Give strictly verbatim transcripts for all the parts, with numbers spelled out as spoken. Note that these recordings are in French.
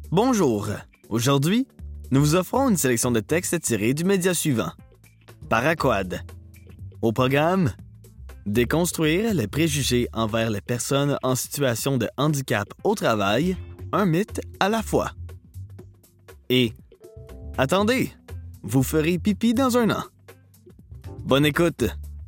Bonjour. Aujourd'hui, nous vous offrons une sélection de textes tirés du média suivant. Paraquad. Au programme, déconstruire les préjugés envers les personnes en situation de handicap au travail, un mythe à la fois. Et attendez, vous ferez pipi dans un an. Bonne écoute.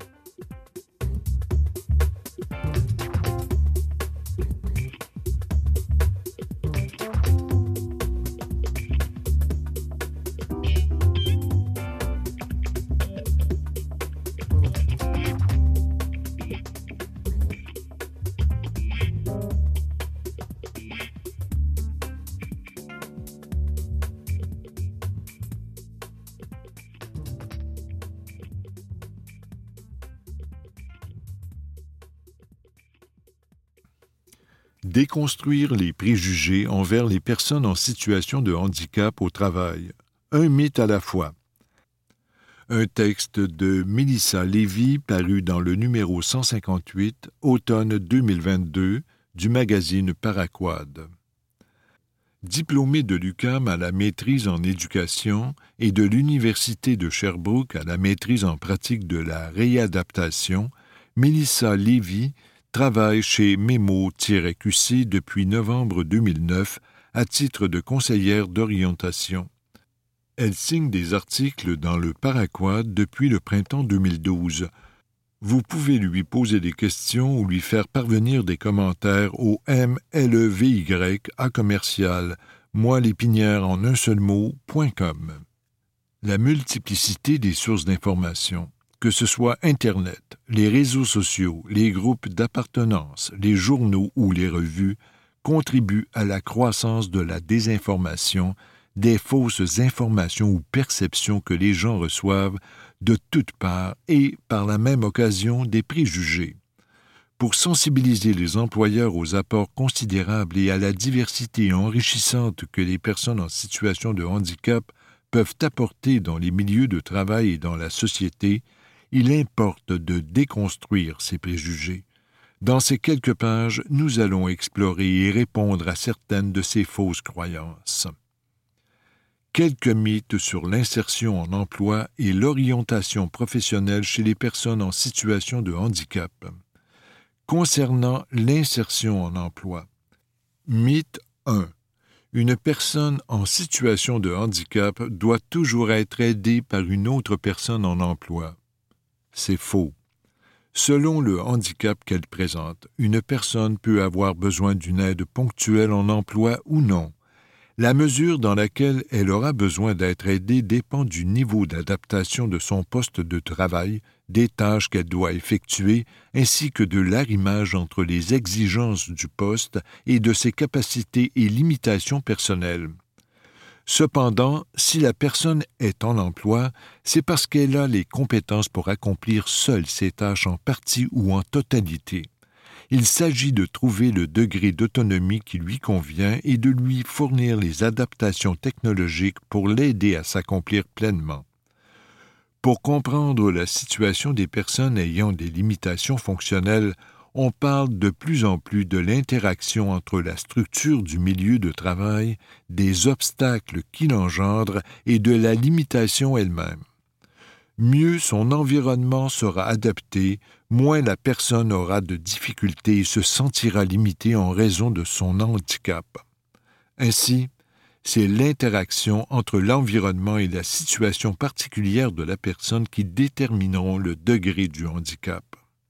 Déconstruire les préjugés envers les personnes en situation de handicap au travail. Un mythe à la fois. Un texte de Mélissa Lévy paru dans le numéro cent cinquante-huit, automne deux mille vingt-deux, du magazine Paraquad. Diplômée de l'U Q A M à la maîtrise en éducation et de l'Université de Sherbrooke à la maîtrise en pratique de la réadaptation, Mélissa Lévy travaille chez Memo-Q C depuis novembre deux mille neuf à titre de conseillère d'orientation. Elle signe des articles dans le Paraquad depuis le printemps deux mille douze. Vous pouvez lui poser des questions ou lui faire parvenir des commentaires au M L E V Y à commercial moi lépinière en un seul mot point com. La multiplicité des sources d'information, que ce soit Internet, les réseaux sociaux, les groupes d'appartenance, les journaux ou les revues, contribue à la croissance de la désinformation, des fausses informations ou perceptions que les gens reçoivent de toutes parts et, par la même occasion, des préjugés. Pour sensibiliser les employeurs aux apports considérables et à la diversité enrichissante que les personnes en situation de handicap peuvent apporter dans les milieux de travail et dans la société, il importe de déconstruire ces préjugés. Dans ces quelques pages, nous allons explorer et répondre à certaines de ces fausses croyances. Quelques mythes sur l'insertion en emploi et l'orientation professionnelle chez les personnes en situation de handicap. Concernant l'insertion en emploi. Mythe un. Une personne en situation de handicap doit toujours être aidée par une autre personne en emploi. C'est faux. Selon le handicap qu'elle présente, une personne peut avoir besoin d'une aide ponctuelle en emploi ou non. La mesure dans laquelle elle aura besoin d'être aidée dépend du niveau d'adaptation de son poste de travail, des tâches qu'elle doit effectuer, ainsi que de l'arrimage entre les exigences du poste et de ses capacités et limitations personnelles. Cependant, si la personne est en emploi, c'est parce qu'elle a les compétences pour accomplir seule ses tâches en partie ou en totalité. Il s'agit de trouver le degré d'autonomie qui lui convient et de lui fournir les adaptations technologiques pour l'aider à s'accomplir pleinement. Pour comprendre la situation des personnes ayant des limitations fonctionnelles, on parle de plus en plus de l'interaction entre la structure du milieu de travail, des obstacles qu'il engendre et de la limitation elle-même. Mieux son environnement sera adapté, moins la personne aura de difficultés et se sentira limitée en raison de son handicap. Ainsi, c'est l'interaction entre l'environnement et la situation particulière de la personne qui détermineront le degré du handicap.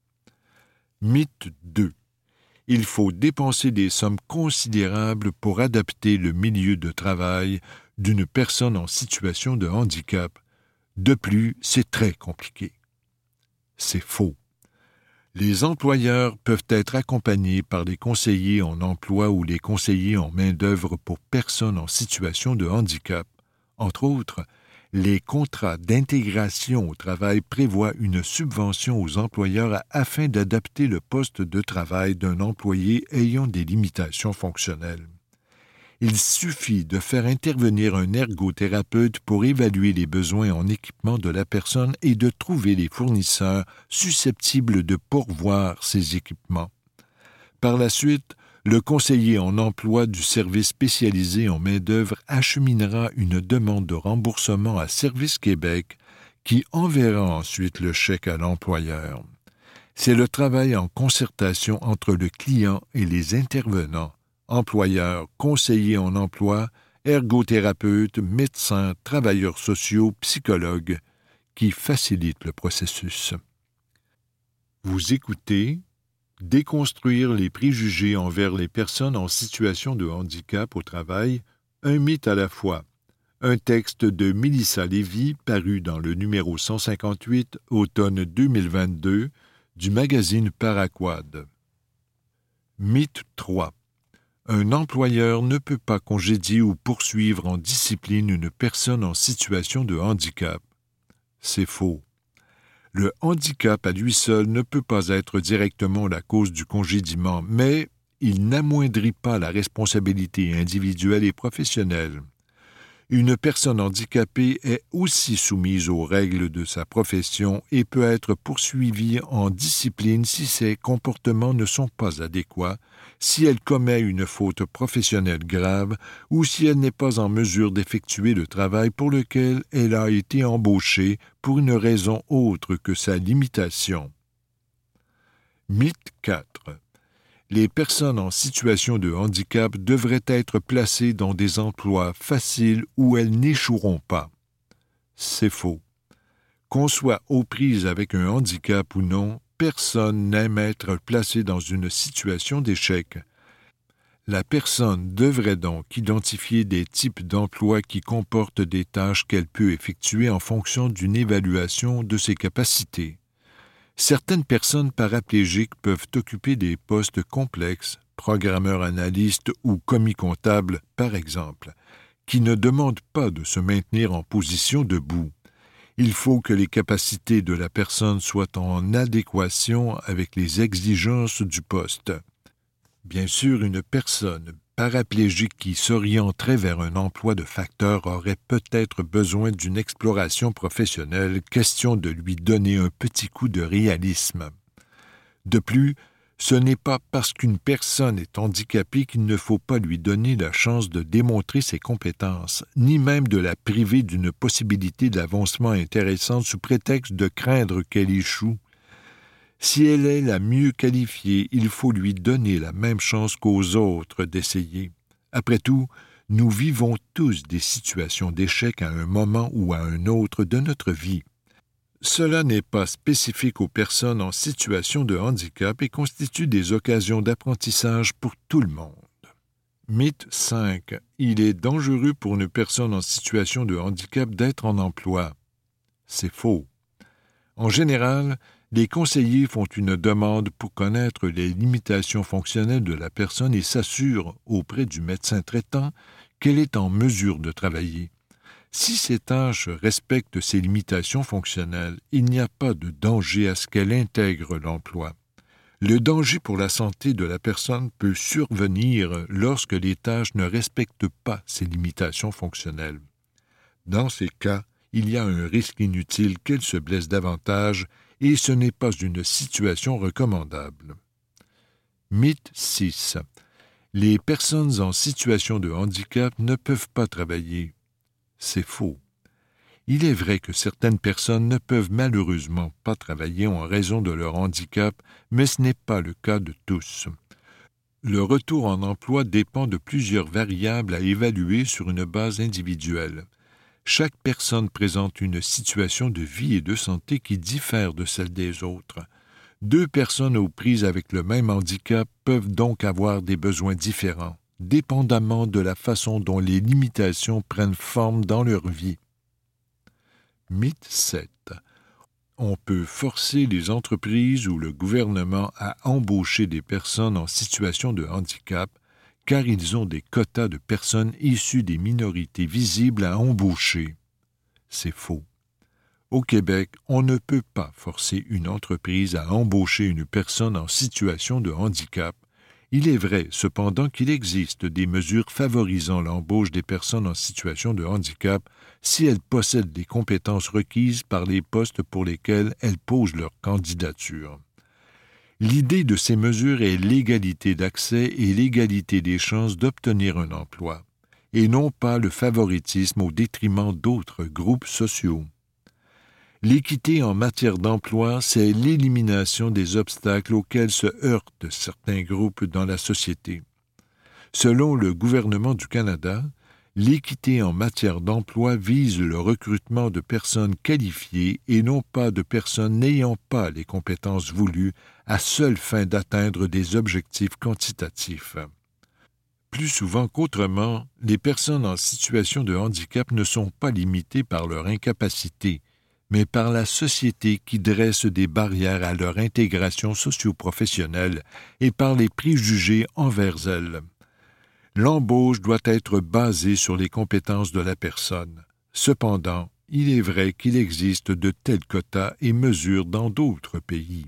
Mythe deux. Il faut dépenser des sommes considérables pour adapter le milieu de travail d'une personne en situation de handicap. De plus, c'est très compliqué. C'est faux. Les employeurs peuvent être accompagnés par des conseillers en emploi ou les conseillers en main-d'œuvre pour personnes en situation de handicap. Entre autres, les contrats d'intégration au travail prévoient une subvention aux employeurs afin d'adapter le poste de travail d'un employé ayant des limitations fonctionnelles. Il suffit de faire intervenir un ergothérapeute pour évaluer les besoins en équipement de la personne et de trouver les fournisseurs susceptibles de pourvoir ces équipements. Par la suite, le conseiller en emploi du service spécialisé en main-d'œuvre acheminera une demande de remboursement à Service Québec qui enverra ensuite le chèque à l'employeur. C'est le travail en concertation entre le client et les intervenants, employeurs, conseillers en emploi, ergothérapeutes, médecins, travailleurs sociaux, psychologues, qui facilite le processus. Vous écoutez Déconstruire les préjugés envers les personnes en situation de handicap au travail, un mythe à la fois. Un texte de Mélissa Lévy paru dans le numéro cent cinquante-huit, automne deux mille vingt-deux, du magazine Paraquad. Mythe trois. Un employeur ne peut pas congédier ou poursuivre en discipline une personne en situation de handicap. C'est faux. Le handicap à lui seul ne peut pas être directement la cause du congédiement, mais il n'amoindrit pas la responsabilité individuelle et professionnelle. Une personne handicapée est aussi soumise aux règles de sa profession et peut être poursuivie en discipline si ses comportements ne sont pas adéquats, si elle commet une faute professionnelle grave ou si elle n'est pas en mesure d'effectuer le travail pour lequel elle a été embauchée pour une raison autre que sa limitation. Mythe quatre. Les personnes en situation de handicap devraient être placées dans des emplois faciles où elles n'échoueront pas. C'est faux. Qu'on soit aux prises avec un handicap ou non, personne n'aime être placé dans une situation d'échec. La personne devrait donc identifier des types d'emplois qui comportent des tâches qu'elle peut effectuer en fonction d'une évaluation de ses capacités. Certaines personnes paraplégiques peuvent occuper des postes complexes, programmeurs analystes ou commis comptables, par exemple, qui ne demandent pas de se maintenir en position debout. Il faut que les capacités de la personne soient en adéquation avec les exigences du poste. Bien sûr, une personne paraplégique qui s'orienterait vers un emploi de facteur aurait peut-être besoin d'une exploration professionnelle, question de lui donner un petit coup de réalisme. De plus, ce n'est pas parce qu'une personne est handicapée qu'il ne faut pas lui donner la chance de démontrer ses compétences, ni même de la priver d'une possibilité d'avancement intéressante sous prétexte de craindre qu'elle échoue. Si elle est la mieux qualifiée, il faut lui donner la même chance qu'aux autres d'essayer. Après tout, nous vivons tous des situations d'échec à un moment ou à un autre de notre vie. Cela n'est pas spécifique aux personnes en situation de handicap et constitue des occasions d'apprentissage pour tout le monde. Mythe cinq. Il est dangereux pour une personne en situation de handicap d'être en emploi. C'est faux. En général, les conseillers font une demande pour connaître les limitations fonctionnelles de la personne et s'assurent auprès du médecin traitant qu'elle est en mesure de travailler. Si ces tâches respectent ces limitations fonctionnelles, il n'y a pas de danger à ce qu'elle intègre l'emploi. Le danger pour la santé de la personne peut survenir lorsque les tâches ne respectent pas ces limitations fonctionnelles. Dans ces cas, il y a un risque inutile qu'elle se blesse davantage et ce n'est pas une situation recommandable. Mythe six. Les personnes en situation de handicap ne peuvent pas travailler. C'est faux. Il est vrai que certaines personnes ne peuvent malheureusement pas travailler en raison de leur handicap, mais ce n'est pas le cas de tous. Le retour en emploi dépend de plusieurs variables à évaluer sur une base individuelle. Chaque personne présente une situation de vie et de santé qui diffère de celle des autres. Deux personnes aux prises avec le même handicap peuvent donc avoir des besoins différents, dépendamment de la façon dont les limitations prennent forme dans leur vie. Mythe sept. On peut forcer les entreprises ou le gouvernement à embaucher des personnes en situation de handicap car ils ont des quotas de personnes issues des minorités visibles à embaucher. C'est faux. Au Québec, on ne peut pas forcer une entreprise à embaucher une personne en situation de handicap. Il est vrai, cependant, qu'il existe des mesures favorisant l'embauche des personnes en situation de handicap si elles possèdent les compétences requises par les postes pour lesquels elles posent leur candidature. L'idée de ces mesures est l'égalité d'accès et l'égalité des chances d'obtenir un emploi, et non pas le favoritisme au détriment d'autres groupes sociaux. L'équité en matière d'emploi, c'est l'élimination des obstacles auxquels se heurtent certains groupes dans la société. Selon le gouvernement du Canada, l'équité en matière d'emploi vise le recrutement de personnes qualifiées et non pas de personnes n'ayant pas les compétences voulues à seule fin d'atteindre des objectifs quantitatifs. Plus souvent qu'autrement, les personnes en situation de handicap ne sont pas limitées par leur incapacité, mais par la société qui dresse des barrières à leur intégration socio-professionnelle et par les préjugés envers elles. L'embauche doit être basée sur les compétences de la personne. Cependant, il est vrai qu'il existe de tels quotas et mesures dans d'autres pays.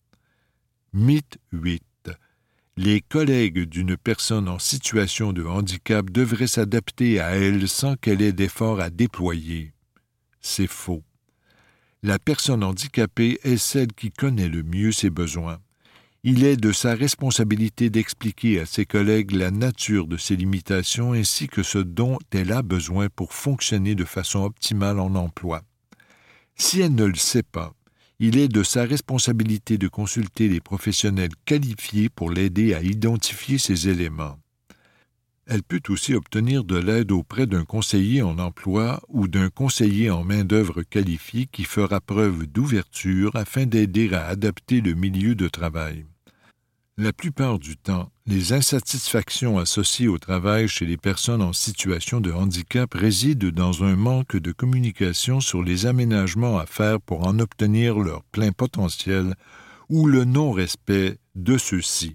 Mythe huit. Les collègues d'une personne en situation de handicap devraient s'adapter à elle sans qu'elle ait d'efforts à déployer. C'est faux. La personne handicapée est celle qui connaît le mieux ses besoins. Il est de sa responsabilité d'expliquer à ses collègues la nature de ses limitations ainsi que ce dont elle a besoin pour fonctionner de façon optimale en emploi. Si elle ne le sait pas, il est de sa responsabilité de consulter les professionnels qualifiés pour l'aider à identifier ces éléments. Elle peut aussi obtenir de l'aide auprès d'un conseiller en emploi ou d'un conseiller en main-d'œuvre qualifié qui fera preuve d'ouverture afin d'aider à adapter le milieu de travail. La plupart du temps, les insatisfactions associées au travail chez les personnes en situation de handicap résident dans un manque de communication sur les aménagements à faire pour en obtenir leur plein potentiel ou le non-respect de ceux-ci.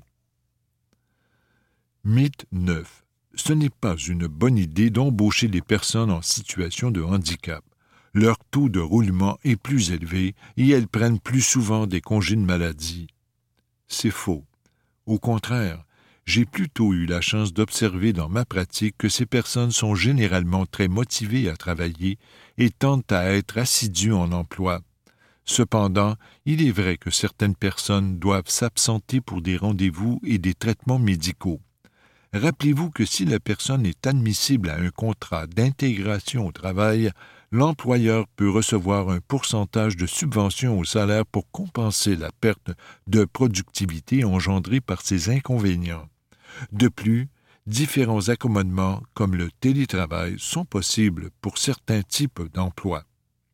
Mythe neuf. Ce n'est pas une bonne idée d'embaucher des personnes en situation de handicap. Leur taux de roulement est plus élevé et elles prennent plus souvent des congés de maladie. C'est faux. Au contraire, j'ai plutôt eu la chance d'observer dans ma pratique que ces personnes sont généralement très motivées à travailler et tentent à être assidues en emploi. Cependant, il est vrai que certaines personnes doivent s'absenter pour des rendez-vous et des traitements médicaux. Rappelez-vous que si la personne est admissible à un contrat d'intégration au travail, l'employeur peut recevoir un pourcentage de subvention au salaire pour compenser la perte de productivité engendrée par ces inconvénients. De plus, différents accommodements comme le télétravail sont possibles pour certains types d'emplois.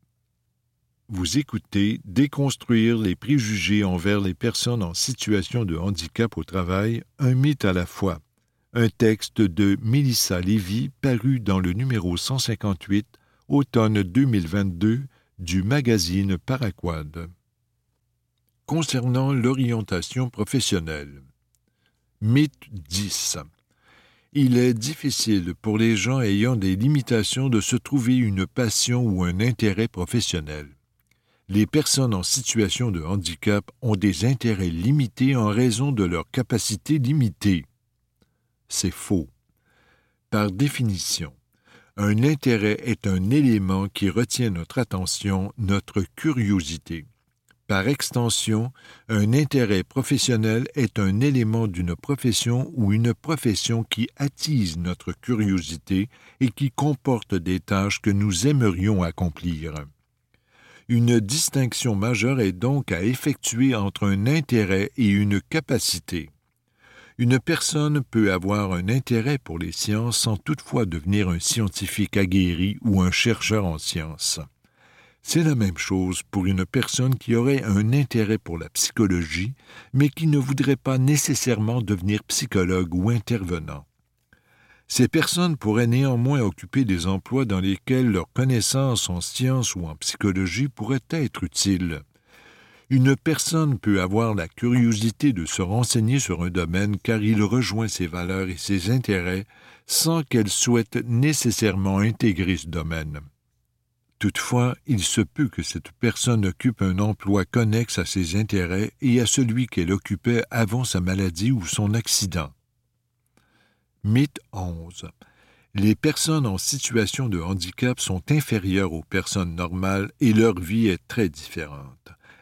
Vous écoutez « Déconstruire les préjugés envers les personnes en situation de handicap au travail, un mythe à la fois ». Un texte de Mélissa Lévy paru dans le numéro cent cinquante-huit, automne deux mille vingt-deux, du magazine Paraquad. Concernant l'orientation professionnelle. Mythe dix. Il est difficile pour les gens ayant des limitations de se trouver une passion ou un intérêt professionnel. Les personnes en situation de handicap ont des intérêts limités en raison de leurs capacités limitées. C'est faux. Par définition, un intérêt est un élément qui retient notre attention, notre curiosité. Par extension, un intérêt professionnel est un élément d'une profession ou une profession qui attise notre curiosité et qui comporte des tâches que nous aimerions accomplir. Une distinction majeure est donc à effectuer entre un intérêt et une capacité. Une personne peut avoir un intérêt pour les sciences sans toutefois devenir un scientifique aguerri ou un chercheur en sciences. C'est la même chose pour une personne qui aurait un intérêt pour la psychologie, mais qui ne voudrait pas nécessairement devenir psychologue ou intervenant. Ces personnes pourraient néanmoins occuper des emplois dans lesquels leurs connaissances en sciences ou en psychologie pourraient être utiles. Une personne peut avoir la curiosité de se renseigner sur un domaine car il rejoint ses valeurs et ses intérêts sans qu'elle souhaite nécessairement intégrer ce domaine. Toutefois, il se peut que cette personne occupe un emploi connexe à ses intérêts et à celui qu'elle occupait avant sa maladie ou son accident. Mythe onze. Les personnes en situation de handicap sont inférieures aux personnes normales et leur vie est très différente.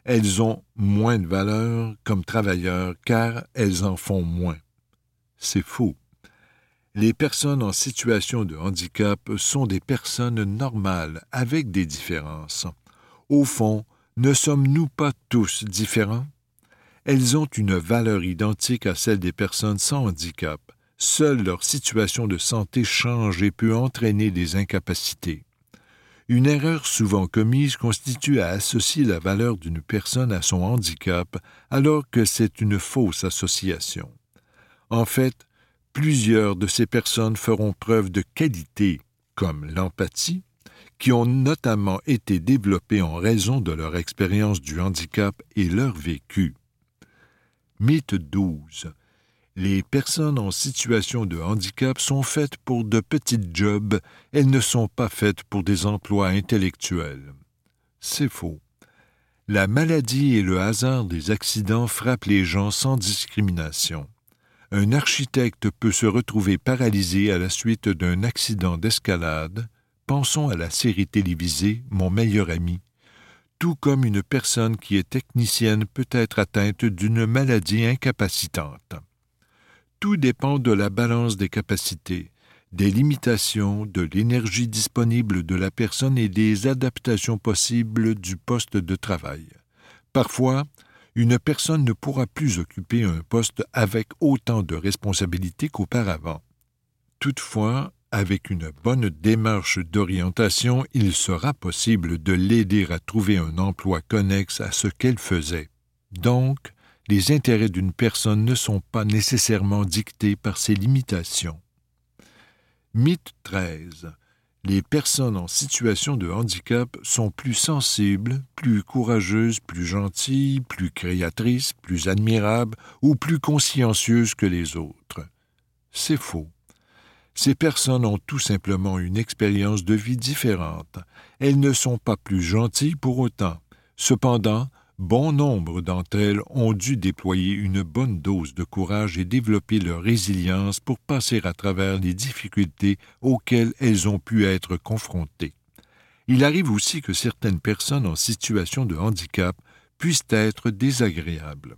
elles ont moins de valeur comme travailleurs car elles en font moins. C'est faux. Les personnes en situation de handicap sont des personnes normales avec des différences. Au fond, ne sommes-nous pas tous différents? Elles ont une valeur identique à celle des personnes sans handicap. Seule leur situation de santé change et peut entraîner des incapacités. Une erreur souvent commise constitue à associer la valeur d'une personne à son handicap alors que c'est une fausse association. En fait, plusieurs de ces personnes feront preuve de qualités, comme l'empathie, qui ont notamment été développées en raison de leur expérience du handicap et leur vécu. Mythe douze. Les personnes en situation de handicap sont faites pour de petits jobs, elles ne sont pas faites pour des emplois intellectuels. C'est faux. La maladie et le hasard des accidents frappent les gens sans discrimination. Un architecte peut se retrouver paralysé à la suite d'un accident d'escalade, pensons à la série télévisée « Mon meilleur ami », tout comme une personne qui est technicienne peut être atteinte d'une maladie incapacitante. Tout dépend de la balance des capacités, des limitations, de l'énergie disponible de la personne et des adaptations possibles du poste de travail. Parfois, une personne ne pourra plus occuper un poste avec autant de responsabilités qu'auparavant. Toutefois, avec une bonne démarche d'orientation, il sera possible de l'aider à trouver un emploi connexe à ce qu'elle faisait. Donc, les intérêts d'une personne ne sont pas nécessairement dictés par ses limitations. Mythe treize. Les personnes en situation de handicap sont plus sensibles, plus courageuses, plus gentilles, plus créatrices, plus admirables ou plus consciencieuses que les autres. C'est faux. Ces personnes ont tout simplement une expérience de vie différente. Elles ne sont pas plus gentilles pour autant. Cependant, bon nombre d'entre elles ont dû déployer une bonne dose de courage et développer leur résilience pour passer à travers les difficultés auxquelles elles ont pu être confrontées. Il arrive aussi que certaines personnes en situation de handicap puissent être désagréables.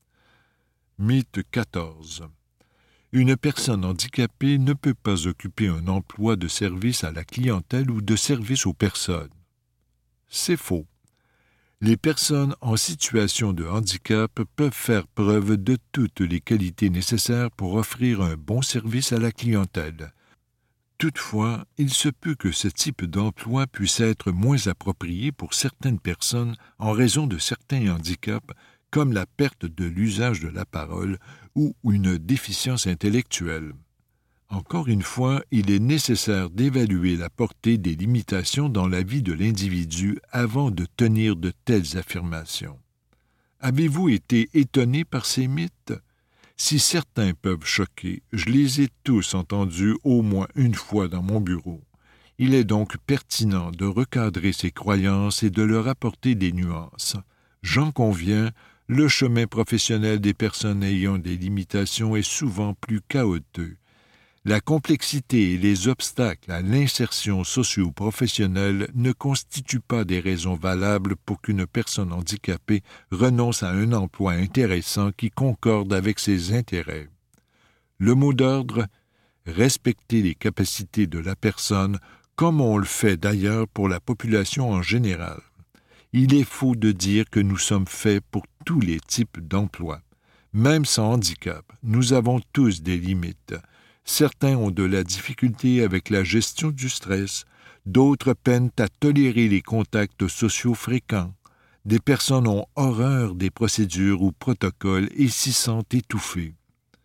Mythe quatorze. Une personne handicapée ne peut pas occuper un emploi de service à la clientèle ou de service aux personnes. C'est faux. Les personnes en situation de handicap peuvent faire preuve de toutes les qualités nécessaires pour offrir un bon service à la clientèle. Toutefois, il se peut que ce type d'emploi puisse être moins approprié pour certaines personnes en raison de certains handicaps, comme la perte de l'usage de la parole ou une déficience intellectuelle. Encore une fois, il est nécessaire d'évaluer la portée des limitations dans la vie de l'individu avant de tenir de telles affirmations. Avez-vous été étonné par ces mythes? Si certains peuvent choquer, je les ai tous entendus au moins une fois dans mon bureau. Il est donc pertinent de recadrer ces croyances et de leur apporter des nuances. J'en conviens, le chemin professionnel des personnes ayant des limitations est souvent plus chaotique. La complexité et les obstacles à l'insertion socio-professionnelle ne constituent pas des raisons valables pour qu'une personne handicapée renonce à un emploi intéressant qui concorde avec ses intérêts. Le mot d'ordre, respecter les capacités de la personne, comme on le fait d'ailleurs pour la population en général. Il est faux de dire que nous sommes faits pour tous les types d'emplois. Même sans handicap, nous avons tous des limites. Certains ont de la difficulté avec la gestion du stress, d'autres peinent à tolérer les contacts sociaux fréquents. Des personnes ont horreur des procédures ou protocoles et s'y sentent étouffées.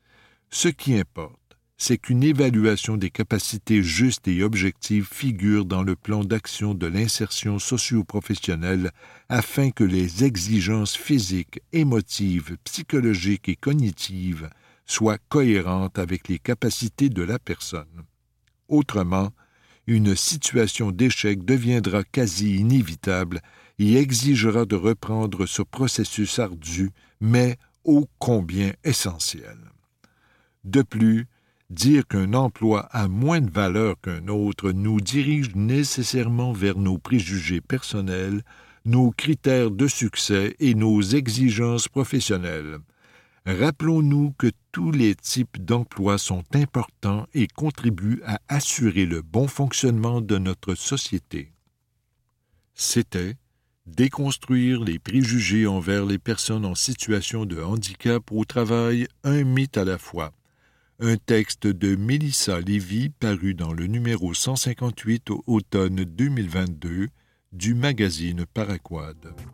Ce qui importe, c'est qu'une évaluation des capacités justes et objectives figure dans le plan d'action de l'insertion socio-professionnelle afin que les exigences physiques, émotives, psychologiques et cognitives soient cohérentes avec les capacités de la personne. Autrement, une situation d'échec deviendra quasi inévitable et exigera de reprendre ce processus ardu, mais ô combien essentiel. De plus, dire qu'un emploi a moins de valeur qu'un autre nous dirige nécessairement vers nos préjugés personnels, nos critères de succès et nos exigences professionnelles. Rappelons-nous que tous les types d'emplois sont importants et contribuent à assurer le bon fonctionnement de notre société. C'était Déconstruire les préjugés envers les personnes en situation de handicap au travail, un mythe à la fois. Un texte de Mélissa Lévy paru dans le numéro cent cinquante-huit au automne deux mille vingt-deux du magazine Paraquad.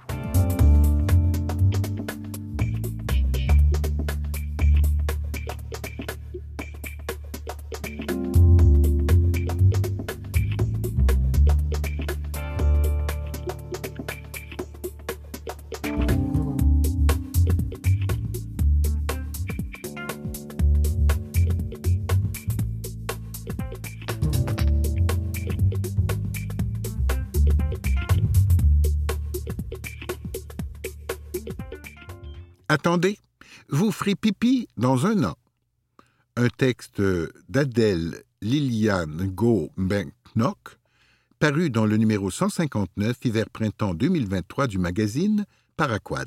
Attendez, vous ferez pipi dans un an. Un texte d'Adèle Liliane Go-Benknock, paru dans le numéro cent cinquante-neuf, hiver-printemps deux mille vingt-trois du magazine Paraquad.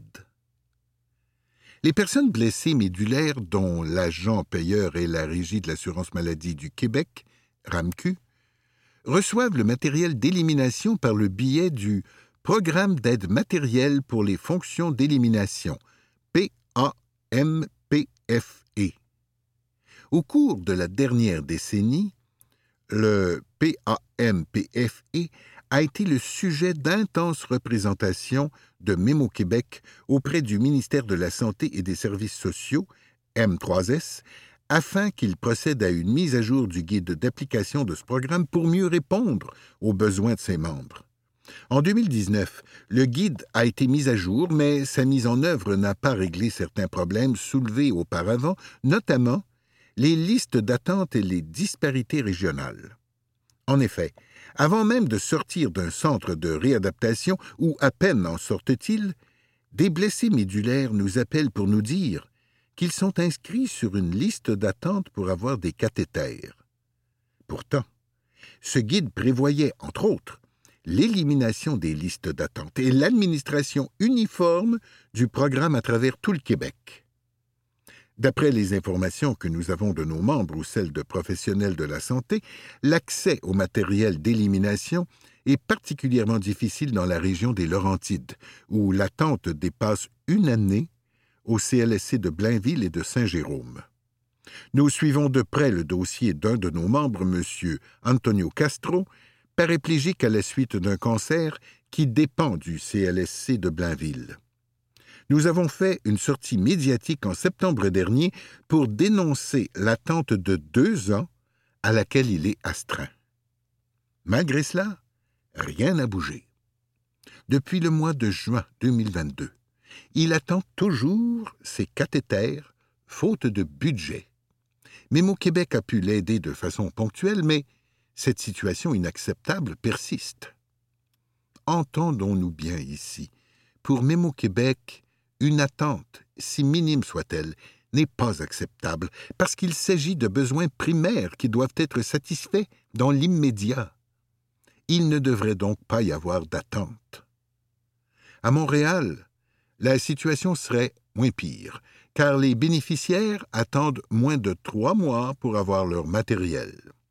Les personnes blessées médulaires dont l'agent payeur est la Régie de l'assurance maladie du Québec, RAMQ, reçoivent le matériel d'élimination par le biais du Programme d'aide matérielle pour les fonctions d'élimination, P A M P F E. Au cours de la dernière décennie, le P A M P F E a été le sujet d'intenses représentations de Mémo Québec auprès du ministère de la Santé et des Services sociaux, M trois S, afin qu'il procède à une mise à jour du guide d'application de ce programme pour mieux répondre aux besoins de ses membres. En deux mille dix-neuf, le guide a été mis à jour, mais sa mise en œuvre n'a pas réglé certains problèmes soulevés auparavant, notamment les listes d'attente et les disparités régionales. En effet, avant même de sortir d'un centre de réadaptation, ou à peine en sortent-ils, des blessés médulaires nous appellent pour nous dire qu'ils sont inscrits sur une liste d'attente pour avoir des cathéters. Pourtant, ce guide prévoyait, entre autres, l'élimination des listes d'attente et l'administration uniforme du programme à travers tout le Québec. D'après les informations que nous avons de nos membres ou celles de professionnels de la santé, l'accès au matériel d'élimination est particulièrement difficile dans la région des Laurentides, où l'attente dépasse une année au C L S C de Blainville et de Saint-Jérôme. Nous suivons de près le dossier d'un de nos membres, M. Antonio Castro, paraplégique à la suite d'un cancer qui dépend du C L S C de Blainville. Nous avons fait une sortie médiatique en septembre dernier pour dénoncer l'attente de deux ans à laquelle il est astreint. Malgré cela, rien n'a bougé. Depuis le mois de juin deux mille vingt-deux, il attend toujours ses cathéters, faute de budget. Mémo Québec a pu l'aider de façon ponctuelle, mais cette situation inacceptable persiste. Entendons-nous bien ici. Pour Mémo Québec, une attente, si minime soit-elle, n'est pas acceptable parce qu'il s'agit de besoins primaires qui doivent être satisfaits dans l'immédiat. Il ne devrait donc pas y avoir d'attente. À Montréal, la situation serait moins pire, car les bénéficiaires attendent moins de trois mois pour avoir leur matériel.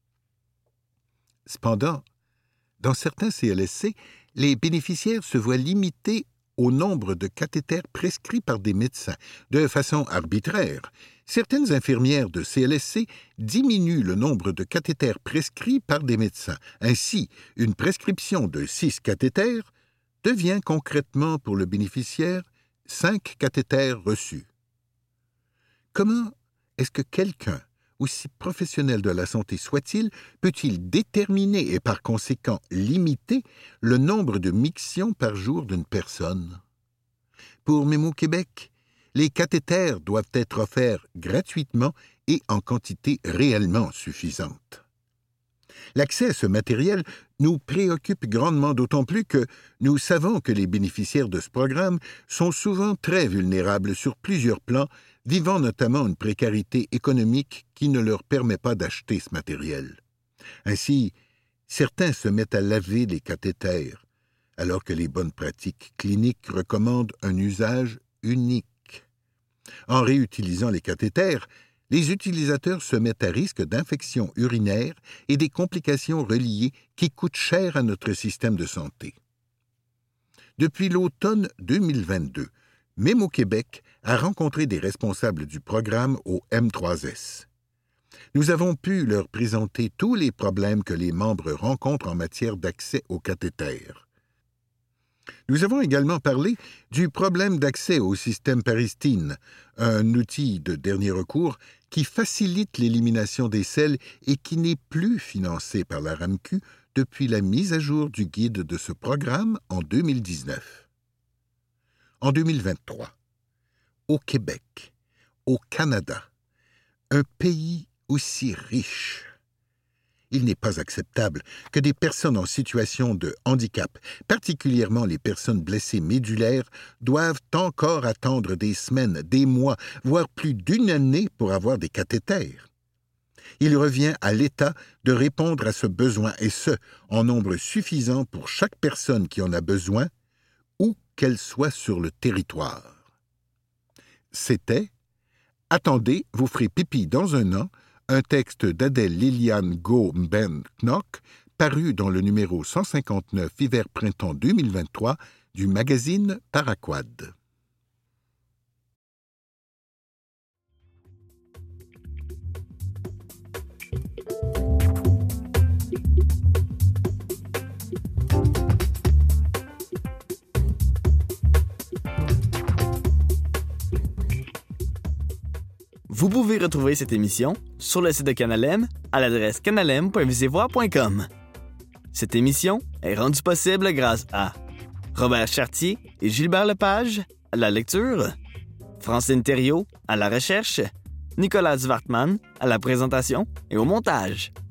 Cependant, dans certains C L S C, les bénéficiaires se voient limités au nombre de cathéters prescrits par des médecins. De façon arbitraire, certaines infirmières de C L S C diminuent le nombre de cathéters prescrits par des médecins. Ainsi, une prescription de six cathéters devient concrètement pour le bénéficiaire cinq cathéters reçus. Comment est-ce que quelqu'un, aussi professionnel de la santé soit-il, peut-il déterminer et par conséquent limiter le nombre de mictions par jour d'une personne? Pour Mémo Québec, les cathéters doivent être offerts gratuitement et en quantité réellement suffisante. L'accès à ce matériel nous préoccupe grandement, d'autant plus que nous savons que les bénéficiaires de ce programme sont souvent très vulnérables sur plusieurs plans, vivant notamment une précarité économique qui ne leur permet pas d'acheter ce matériel. Ainsi, certains se mettent à laver les cathéters, alors que les bonnes pratiques cliniques recommandent un usage unique. En réutilisant les cathéters, les utilisateurs se mettent à risque d'infections urinaires et des complications reliées qui coûtent cher à notre système de santé. Depuis l'automne deux mille vingt-deux, Mémo Québec a rencontré des responsables du programme au M trois S. Nous avons pu leur présenter tous les problèmes que les membres rencontrent en matière d'accès aux cathéters. Nous avons également parlé du problème d'accès au système Paristine, un outil de dernier recours qui facilite l'élimination des selles et qui n'est plus financé par la RAMQ depuis la mise à jour du guide de ce programme en deux mille dix-neuf. En deux mille vingt-trois, au Québec, au Canada, un pays aussi riche. Il n'est pas acceptable que des personnes en situation de handicap, particulièrement les personnes blessées médulaires, doivent encore attendre des semaines, des mois, voire plus d'une année pour avoir des cathéters. Il revient à l'État de répondre à ce besoin, et ce, en nombre suffisant pour chaque personne qui en a besoin, où qu'elle soit sur le territoire. C'était « Attendez, vous ferez pipi dans un an », un texte d'Adèle Liliane Go-Mben-Knock, paru dans le numéro cent cinquante-neuf hiver-printemps deux mille vingt-trois du magazine Paraquad. Vous pouvez retrouver cette émission sur le site de Canal M à l'adresse canalem point visivoix point com. Cette émission est rendue possible grâce à Robert Chartier et Gilbert Lepage à la lecture, Francine Thériault à la recherche, Nicolas Zwartman à la présentation et au montage.